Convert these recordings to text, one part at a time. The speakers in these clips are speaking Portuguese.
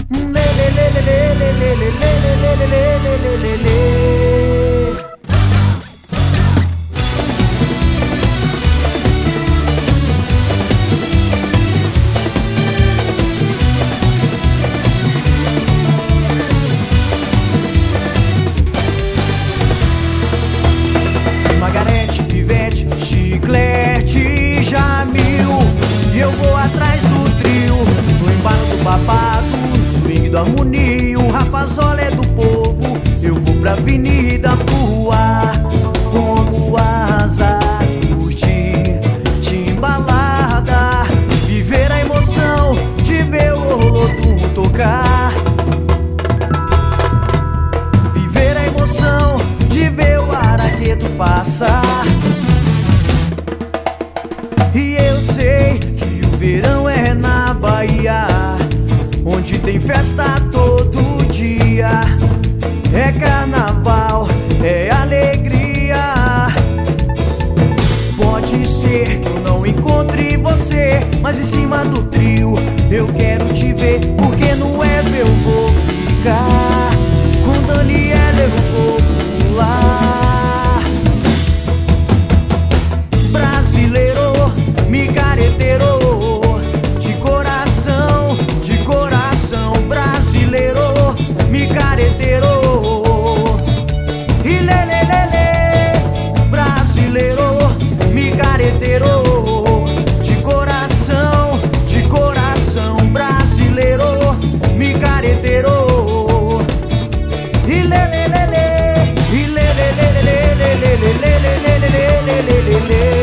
Margarete, pivete, chiclete, Jamil. E eu vou atrás do trio, no embalo do babado, no swing do harmonio. Rapazolé do povo, eu vou pra avenida voar como asa, curtir timbalada, viver a emoção de ver o Olodum tocar, viver a emoção de ver o Aragueto passar. E eu sei que o verão é na Bahia, onde tem festa todo dia. É carnaval, é alegria. Pode ser que eu não encontre você, mas em cima do trio eu quero te ver, porque no Eva eu vou ficar, com Daniela eu vou pular. Brasileiro, micareteiro, de coração, brasileiro, micareteiro. E lelelele, brasileiro, micareteiro, de coração, brasileiro, micareteiro. E lelelele, e lelelele.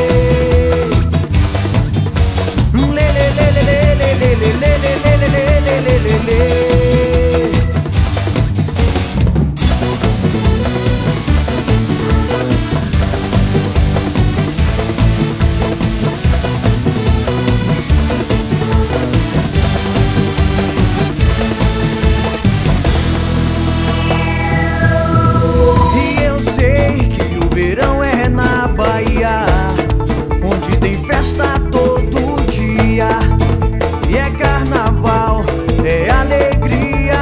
E eu sei que o verão é na Bahia, onde tem festa todo dia. E é carnaval, é alegria.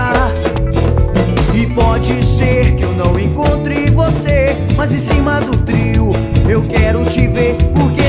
E pode ser que eu não encontre você, mas em cima do trio eu quero te ver, porque